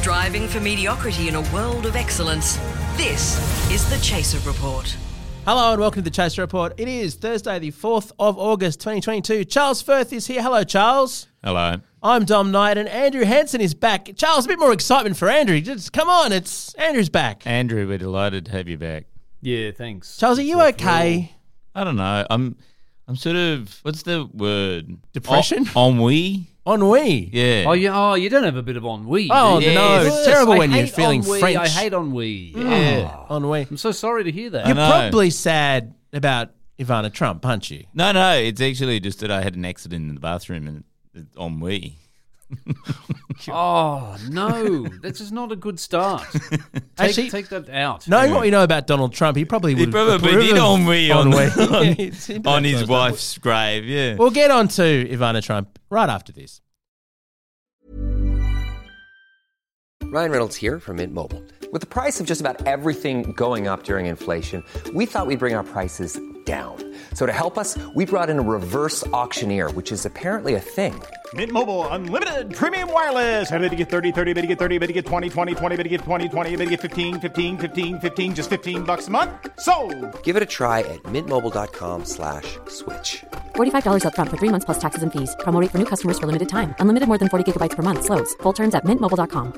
Striving for mediocrity in a world of excellence. This is The Chaser Report. Hello and welcome to The Chaser Report. It is Thursday the 4th of August 2022. Charles Firth is here. Hello, Charles. Hello. I'm Dom Knight and Andrew Hansen is back. Charles, a bit more excitement for Andrew. Just come on, Andrew's back. Andrew, we're delighted to have you back. Yeah, thanks. Charles, are you okay? I don't know. I'm sort of, what's the word? Depression? Ennui? Ennui. Yeah. You don't have a bit of ennui. Oh, do you? no, it's terrible when you're hate feeling ennui. French. I hate ennui. Yeah. Ennui. I'm so sorry to hear that. You're know. probably sad about Ivana Trump, aren't you? No, it's actually just that I had an accident in the bathroom and it's ennui. Oh, no. That's just not a good start. Actually, Take that out. Knowing what we know about Donald Trump, he probably would He probably did ennui on his wife's grave, yeah. We'll get on to Ivana Trump right after this. Ryan Reynolds here from Mint Mobile. With the price of just about everything going up during inflation, we thought we'd bring our prices down. So to help us, we brought in a reverse auctioneer, which is apparently a thing. Mint Mobile Unlimited Premium Wireless. How to get 30, 30, bit to get 30, bit to get 20, 20, 20, bit to get 20, 20, bit to get 15, 15, 15, 15, just $15 a month? Sold! Give it a try at mintmobile.com/switch. $45 up front for 3 months plus taxes and fees. Promo rate for new customers for limited time. Unlimited more than 40 gigabytes per month. Slows full terms at mintmobile.com.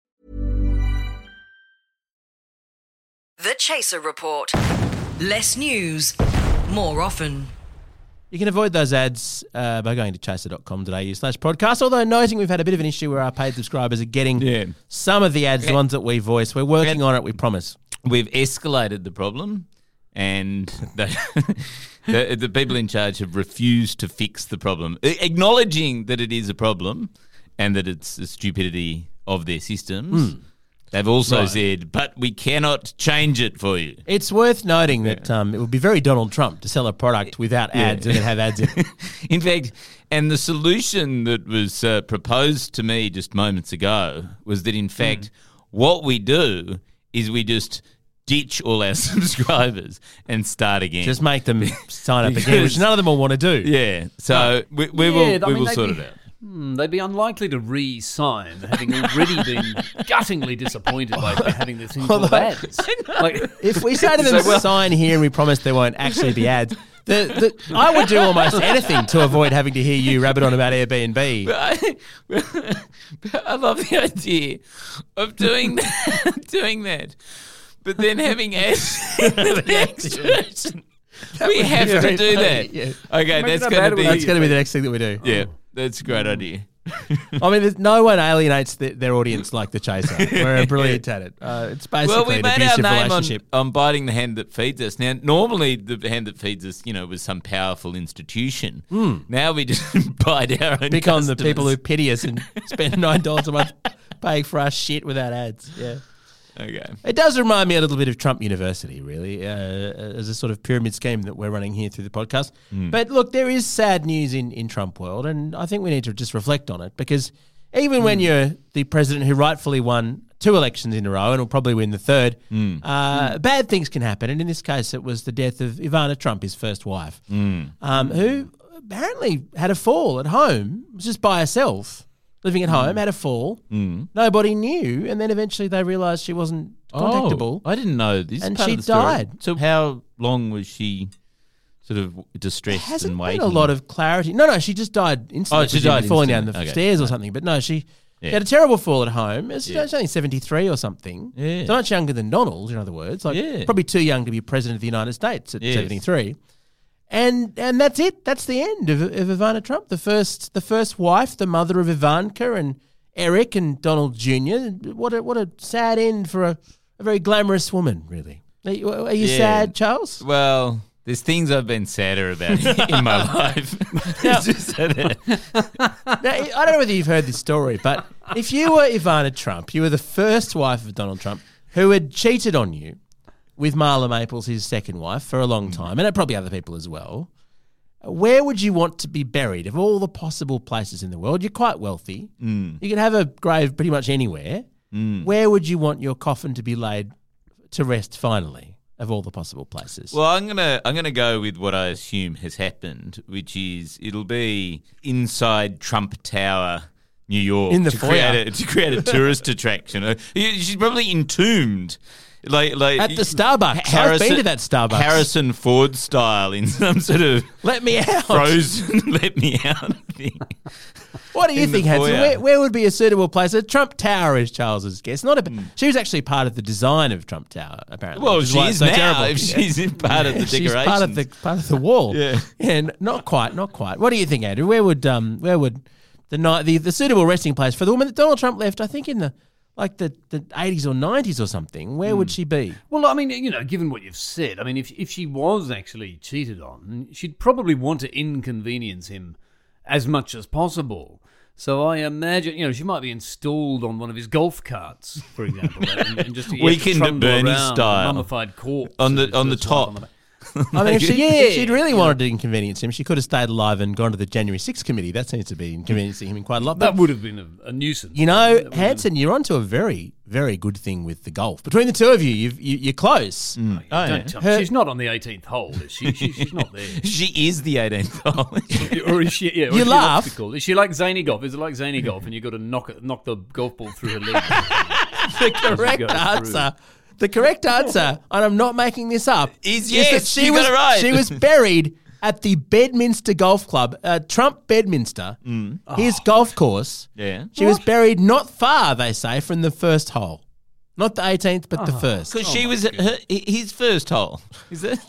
The Chaser Report. Less news, more often. You can avoid those ads by going to chaser.com.au/podcast, although noting we've had a bit of an issue where our paid subscribers are getting some of the ads, the ones that we voice. We're working on it, we promise. We've escalated the problem and the people in charge have refused to fix the problem, acknowledging that it is a problem and that it's the stupidity of their systems. They've also said, but we cannot change it for you. It's worth noting that it would be very Donald Trump to sell a product without ads and then have ads in it. In fact, and the solution that was proposed to me just moments ago was that, in fact, what we do is we just ditch all our subscribers and start again. Just make them sign up again, which none of them will want to do. Yeah. So we will sort it out. They'd be unlikely to re-sign, having already been guttingly disappointed by having this thing called ads. If we say to them, sign here and we promise there won't actually be ads, I would do almost anything to avoid having to hear you rabbit on about Airbnb. I love the idea of doing that, but then having ads in the next version. We have to do that. Yeah. Okay, that's going to be the next thing that we do. Yeah, that's a great idea. I mean, no one alienates their audience like The Chaser. We're brilliant at it. It's basically we an made our abusive name relationship. on biting the hand that feeds us. Now, normally the hand that feeds us, was some powerful institution. Now we just bite our own Become the customers. people who pity us and spend $9 a month paying for our shit without ads. Yeah. Okay. It does remind me a little bit of Trump University, really, as a sort of pyramid scheme that we're running here through the podcast. But look, there is sad news in Trump world, and I think we need to just reflect on it, because even when you're the president who rightfully won 2 elections in a row and will probably win the 3rd, bad things can happen. And in this case, it was the death of Ivana Trump, his first wife, who apparently had a fall at home, was just by herself. Living at home, had a fall. Nobody knew, and then eventually they realised she wasn't contactable. I didn't know this. And part she of the story. died. So how long was she sort of distressed Hasn't and been waiting? a lot of clarity. No, she just died instantly. Oh, she died falling instantly. down the Okay. stairs or something. But no, she had a terrible fall at home. She's only 73 or something. Yeah. So much younger than Donald, in other words. Probably too young to be president of the United States at 73. And that's it. That's the end of Ivana Trump, the first wife, the mother of Ivanka and Eric and Donald Jr. What a sad end for a very glamorous woman, really. Are you sad, Charles? Well, there's things I've been sadder about in my life. Now, I don't know whether you've heard this story, but if you were Ivana Trump, you were the first wife of Donald Trump who had cheated on you with Marla Maples, his second wife, for a long time, and probably other people as well. Where would you want to be buried of all the possible places in the world? You're quite wealthy. You can have a grave pretty much anywhere. Where would you want your coffin to be laid to rest finally of all the possible places? Well, I'm gonna go with what I assume has happened, which is it'll be inside Trump Tower New York In the to foyer. create a tourist attraction. She's probably entombed. Like At the Starbucks. I've been to that Starbucks. Harrison Ford style in some sort of Let me out. frozen let me out thing. What do you in the think, Hanson? foyer. Where would be a suitable place? Trump Tower is Charles's guess. She was actually part of the design of Trump Tower, apparently. Well, which is she why is it's so now. terrible. If she's in part of the She's decorations. part of the wall. Yeah. And not quite. What do you think, Andrew? Where would the suitable resting place for the woman that Donald Trump left? I think in the 80s or 90s or something. Where would she be? Well, I mean, given what you've said, I mean, if she was actually cheated on, she'd probably want to inconvenience him as much as possible. So I imagine, she might be installed on one of his golf carts, for example, and just Weekend at Bernie style. a mummified corpse On the just top. on the back. I mean, if she'd really wanted to inconvenience him, she could have stayed alive and gone to the January 6th committee. That seems to be inconveniencing him quite a lot. That But, would have been a nuisance. Hanson, you're onto a very, very good thing with the golf. Between the two of you, you're close. Don't tell me. She's not on the 18th hole, is she? She's not there. She is the 18th hole. Or is she? Yeah. Or You is she laugh. obstacle? Is she like zany golf? Is it like zany golf, and you've got to knock the golf ball through her leg? The correct go answer. The correct answer, and I'm not making this up, Is that yes, she you was got it right. she was buried at the Bedminster Golf Club, Trump Bedminster, his golf course. Yeah. She was buried not far, they say, from the first hole. Not the 18th, but the first. Because she was his first hole. Is it?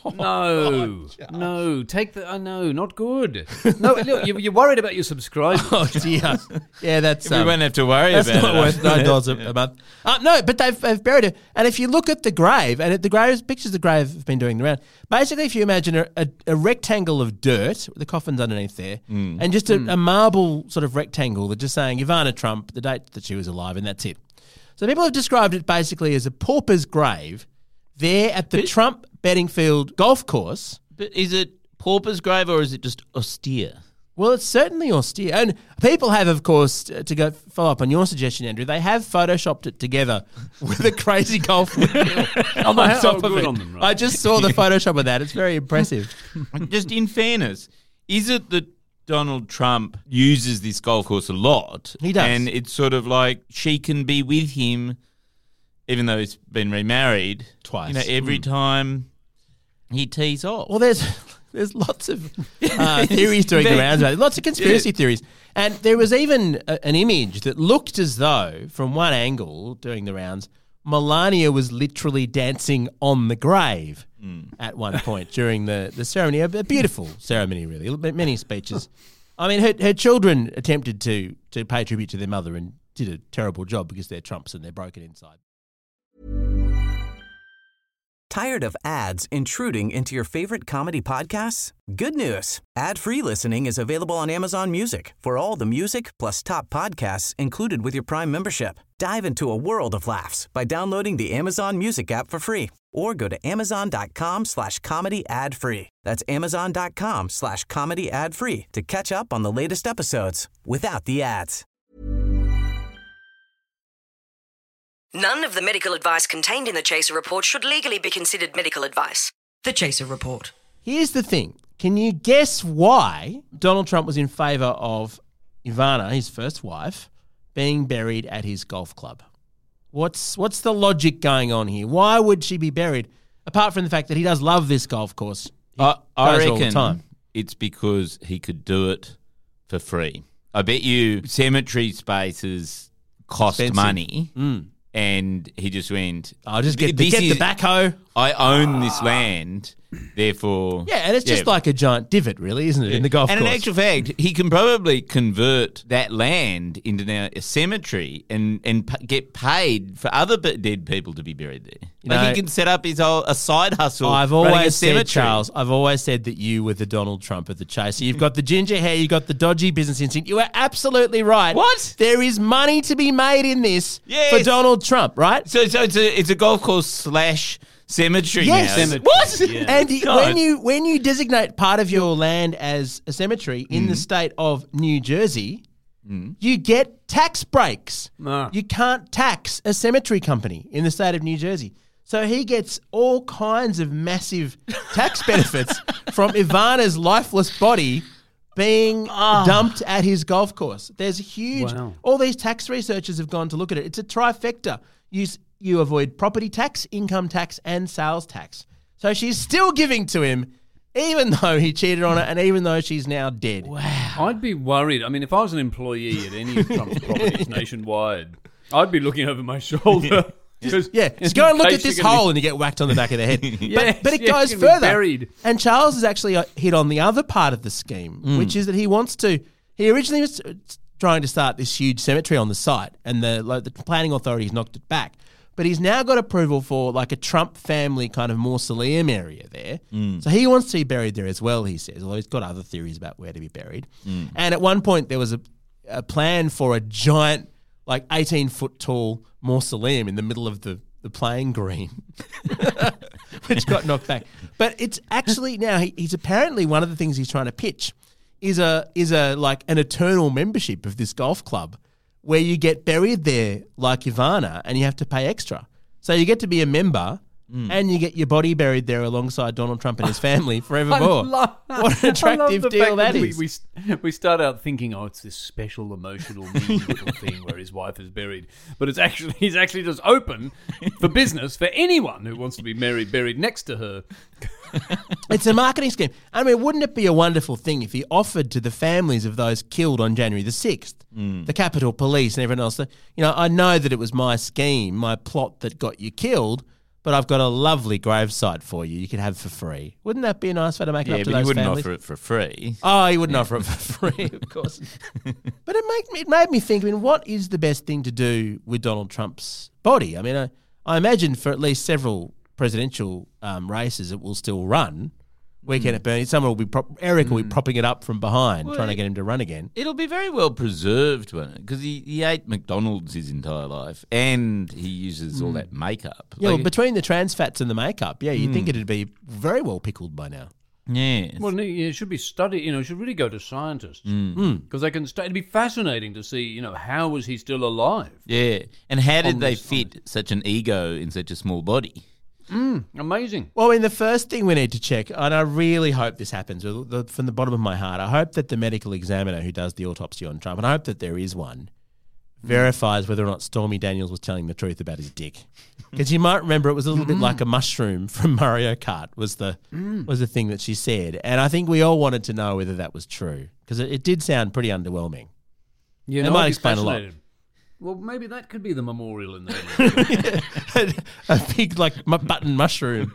No, take the. No, not good. No, look, you're worried about your subscribers. Oh, dear. Yeah, that's... We won't have to worry That's about not it. worth $9 a month. No, but they've buried her. And if you look at the grave, and the grave pictures of the grave have been doing the round. Basically, if you imagine a rectangle of dirt, the coffin's underneath there, and just a marble sort of rectangle that's just saying Ivana Trump, the date that she was alive, and that's it. So people have described it basically as a pauper's grave there at the Trump Bedingfield golf course. But is it pauper's grave or is it just austere? Well, it's certainly austere. And people have, of course, to go follow up on your suggestion, Andrew, they have photoshopped it together with a crazy golf windmill on top of good it. on them, right? I just saw the Photoshop of that. It's very impressive. Just in fairness, is it that Donald Trump uses this golf course a lot? He does. And it's sort of like she can be with him, even though he's been remarried. Twice. Every time he tees off. Well, there's lots of theories doing the rounds about it, lots of conspiracy theories. And there was even an image that looked as though, from one angle during the rounds, Melania was literally dancing on the grave at one point during the ceremony. A beautiful ceremony, really. Many speeches. I mean, her children attempted to pay tribute to their mother and did a terrible job because they're Trumps and they're broken inside. Tired of ads intruding into your favorite comedy podcasts? Good news. Ad-free listening is available on Amazon Music for all the music plus top podcasts included with your Prime membership. Dive into a world of laughs by downloading the Amazon Music app for free or go to amazon.com/comedy ad-free. That's amazon.com/comedy ad-free to catch up on the latest episodes without the ads. None of the medical advice contained in the Chaser Report should legally be considered medical advice. The Chaser Report. Here's the thing. Can you guess why Donald Trump was in favour of Ivana, his first wife, being buried at his golf club? What's the logic going on here? Why would she be buried? Apart from the fact that he does love this golf course. He I goes reckon all the time. it's because he could do it for free. I bet you cemetery spaces cost Expensive. money. And he just went, I'll just get "This the is- backhoe. I own this land, therefore..." Yeah, and it's just like a giant divot, really, isn't it, in the golf And course? in actual fact, he can probably convert that land into now a cemetery and get paid for other dead people to be buried there. know, he can set up a side hustle. I've running a always said, cemetery. Charles, I've always said that you were the Donald Trump of the Chaser. You've got the ginger hair, you've got the dodgy business instinct. You are absolutely right. What? There is money to be made in this Yes. for Donald Trump, right? So it's a golf course / cemetery Yes. now. Cemetery. What? Yeah. And God. when you designate part of your land as a cemetery in the state of New Jersey, you get tax breaks. Ah. You can't tax a cemetery company in the state of New Jersey. So he gets all kinds of massive tax benefits from Ivana's lifeless body being dumped at his golf course. There's huge. Wow. All these tax researchers have gone to look at it. It's a trifecta. You avoid property tax, income tax, and sales tax. So she's still giving to him, even though he cheated on her, and even though she's now dead. Wow. I'd be worried. I mean, if I was an employee at any of Trump's properties nationwide, I'd be looking over my shoulder. Just go and look at this hole and you get whacked on the back of the head. But it goes further. Buried. And Charles has actually hit on the other part of the scheme, which is that he originally was trying to start this huge cemetery on the site, and the planning authorities knocked it back. But he's now got approval for like a Trump family kind of mausoleum area there. So he wants to be buried there as well, he says, although he's got other theories about where to be buried. And at one point there was a plan for a giant, like 18-foot tall mausoleum in the middle of the playing green, which got knocked back. But it's actually now he's apparently one of the things he's trying to pitch is a like an eternal membership of this golf club where you get buried there like Ivana and you have to pay extra. So you get to be a member and you get your body buried there alongside Donald Trump and his family forevermore. What an attractive deal that is. We start out thinking, it's this special, emotional, meaningful thing where his wife is buried. But he's actually just open for business for anyone who wants to be buried next to her. It's a marketing scheme. I mean, wouldn't it be a wonderful thing if he offered to the families of those killed on January the 6th, the Capitol Police and everyone else, that, I know that it was my scheme, my plot that got you killed, but I've got a lovely gravesite for you. You can have for free. Wouldn't that be a nice way to make it up to those families? Yeah, but he wouldn't offer it for free. Oh, he wouldn't offer it for free, of course. But it made me think, what is the best thing to do with Donald Trump's body? I mean, I imagine for at least several presidential races it will still run. Weekend at Bernie. Someone will be Eric will be propping it up from behind, trying to get him to run again. It'll be very well preserved, won't it? Because he ate McDonald's his entire life, and he uses all that makeup. Yeah, well, between the trans fats and the makeup, you'd think it'd be very well pickled by now. Yes. Well, it should be studied. It should really go to scientists because they can. It'd be fascinating to see. How was he still alive? Yeah, and how did they fit such an ego in such a small body? Amazing. Well, the first thing we need to check, and I really hope this happens from the bottom of my heart, I hope that the medical examiner who does the autopsy on Trump, and I hope that there is one, verifies whether or not Stormy Daniels was telling the truth about his dick. Because you might remember it was a little bit like a mushroom from Mario Kart was the thing that she said. And I think we all wanted to know whether that was true because it did sound pretty underwhelming. Yeah, it might explain a lot. Well, maybe that could be the memorial in there. A big, button mushroom.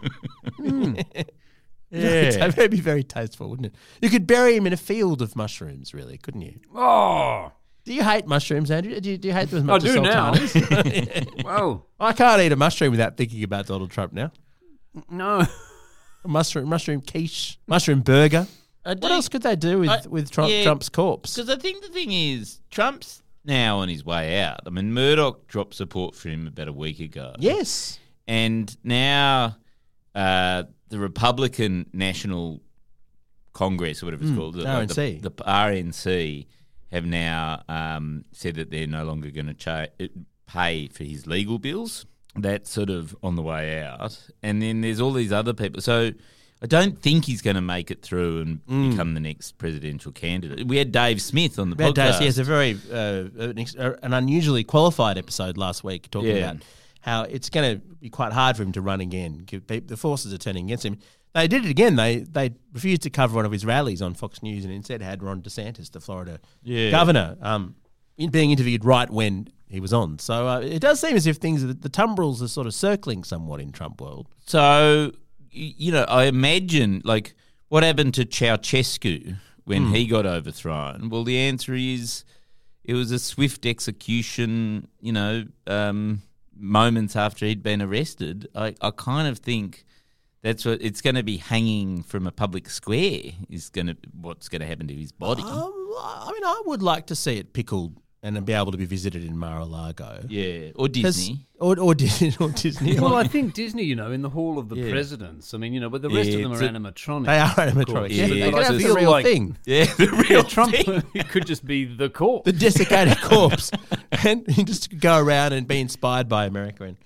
Yeah. That'd be very tasteful, wouldn't it? You could bury him in a field of mushrooms, really, couldn't you? Oh! Do you hate mushrooms, Andrew? Do you hate them as much as sultanas? I do now. Well, I can't eat a mushroom without thinking about Donald Trump now. No. A mushroom quiche, mushroom burger. What else could they do with Trump's corpse? Because I think the thing is, Trump's now on his way out. I mean, Murdoch dropped support for him about a week ago. Yes. And now the Republican National Congress, or whatever it's called, RNC. The RNC have now said that they're no longer going to pay for his legal bills. That's sort of on the way out. And then there's all these other people. So I don't think he's going to make it through and become the next presidential candidate. We had Dave Smith on the podcast. He has a very an unusually qualified episode last week talking about how it's going to be quite hard for him to run again. The forces are turning against him. They did it again. They refused to cover one of his rallies on Fox News and instead had Ron DeSantis, the Florida governor, being interviewed right when he was on. So it does seem as if the tumbrils are sort of circling somewhat in Trump world. So, I imagine, what happened to Ceausescu when he got overthrown? Well, the answer is it was a swift execution, moments after he'd been arrested. I kind of think that's what it's going to be, hanging from a public square what's going to happen to his body. I would like to see it pickled and be able to be visited in Mar-a-Lago. Yeah, or Disney. Or Disney. Well, I think Disney, in the Hall of the Presidents. I mean, but the rest of them are animatronics. They are animatronics. Yeah, but that's the real thing. Yeah, the real Trump thing. could just be the corpse. The desiccated corpse. And he just go around and be inspired by America. And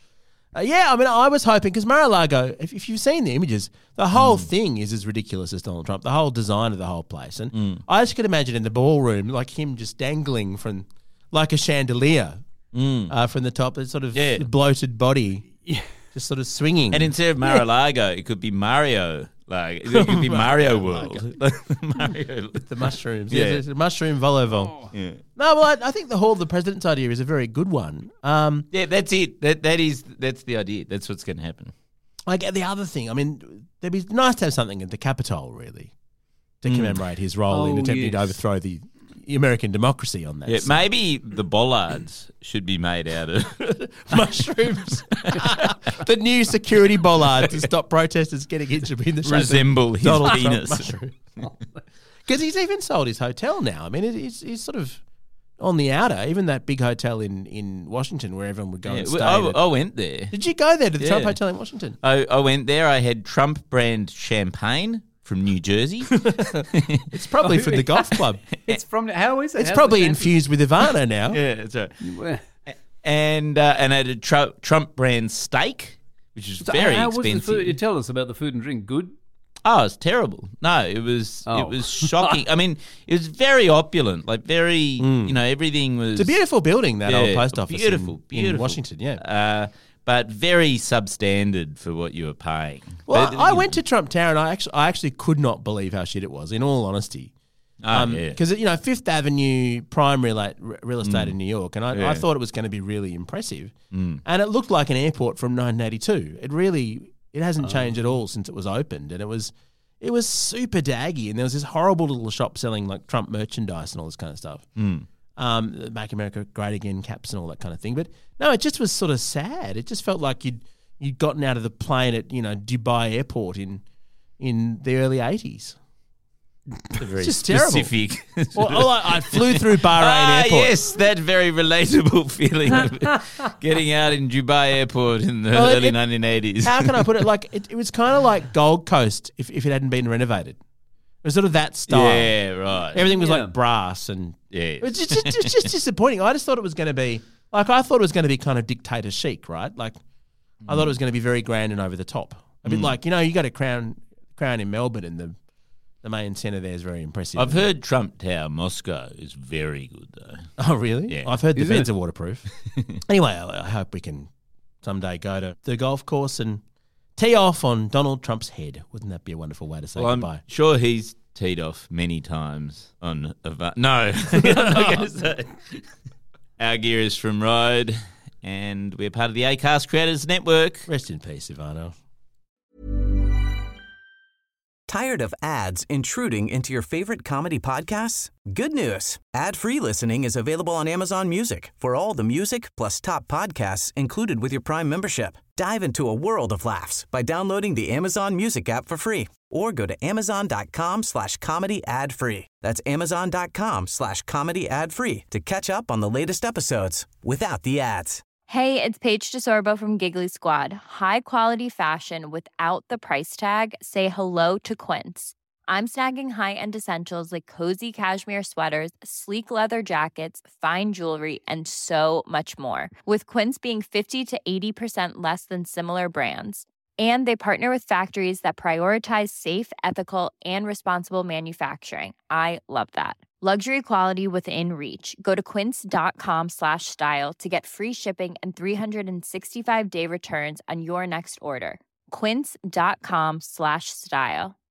Yeah, I mean, I was hoping, because Mar-a-Lago, if you've seen the images, the whole thing is as ridiculous as Donald Trump, the whole design of the whole place. And I just could imagine in the ballroom, like him just dangling from, like a chandelier from the top, that sort of bloated body, just sort of swinging. And instead of Mar-a-Lago, it could be Mario. Like it could be Mario World. Mario. The mushrooms. Yeah, it's a mushroom vol-au-vent. Yeah. No, well, I think the Hall of the President's idea is a very good one. Yeah, that's it. That's the idea. That's what's going to happen. Like the other thing, I mean, it'd be nice to have something at the Capitol, really, to commemorate his role in attempting to overthrow the American democracy on that. Yeah, maybe the bollards should be made out of mushrooms. The new security bollard to stop protesters getting injured in the shape resemble his Donald penis. Because he's even sold his hotel now. I mean, he's sort of on the outer. Even that big hotel in Washington where everyone would go and stay. I went there. Did you go there to the Trump Hotel in Washington? I went there. I had Trump brand champagne from New Jersey. It's probably from the golf club. It's from, how is it? It's probably infused with Ivana now. Yeah, that's right. And I had a Trump brand steak, which is very how expensive. Was the food? You tell us about the food and drink. Good? Oh, it's terrible. No, it was shocking. I mean, it was very opulent, like very, everything was. It's a beautiful building, that old post office. Beautiful. In Washington, yeah. But very substandard for what you were paying. Well, I went to Trump Tower and I actually could not believe how shit it was, in all honesty. Because, Fifth Avenue prime real estate in New York, and I thought it was going to be really impressive. And it looked like an airport from 1982. It hasn't changed at all since it was opened, and it was super daggy, and there was this horrible little shop selling like Trump merchandise and all this kind of stuff. Make America Great Again caps and all that kind of thing. But no, it just was sort of sad. It just felt like you'd gotten out of the plane at Dubai airport in the early 80s. Very just specific. Well, I flew through Bahrain airport. Yes, that very relatable feeling of getting out in Dubai airport in the early 1980s. How can I put it? Like it was kind of like Gold Coast if it hadn't been renovated. It was sort of that style. Yeah, right. Everything was like brass and it was just disappointing. I just thought it was going to be kind of dictator chic, right? Like I thought it was going to be very grand and over the top. A bit like, you got a crown in Melbourne and the main centre there is very impressive. I've heard Trump Tower Moscow is very good though. Oh, really? Yeah. I've heard the beds are waterproof. Anyway, I hope we can someday go to the golf course and tee off on Donald Trump's head. Wouldn't that be a wonderful way to say goodbye? I'm sure he's teed off many times on No, I'm not going to say. Our gear is from Rode, and we're part of the Acast Creators Network. Rest in peace, Ivano. Tired of ads intruding into your favorite comedy podcasts? Good news. Ad-free listening is available on Amazon Music for all the music plus top podcasts included with your Prime membership. Dive into a world of laughs by downloading the Amazon Music app for free or go to amazon.com/comedy ad-free. That's amazon.com/comedy ad-free to catch up on the latest episodes without the ads. Hey, it's Paige DeSorbo from Giggly Squad. High quality fashion without the price tag. Say hello to Quince. I'm snagging high-end essentials like cozy cashmere sweaters, sleek leather jackets, fine jewelry, and so much more. With Quince being 50 to 80% less than similar brands. And they partner with factories that prioritize safe, ethical, and responsible manufacturing. I love that. Luxury quality within reach. Go to quince.com/style to get free shipping and 365-day returns on your next order. Quince.com/style.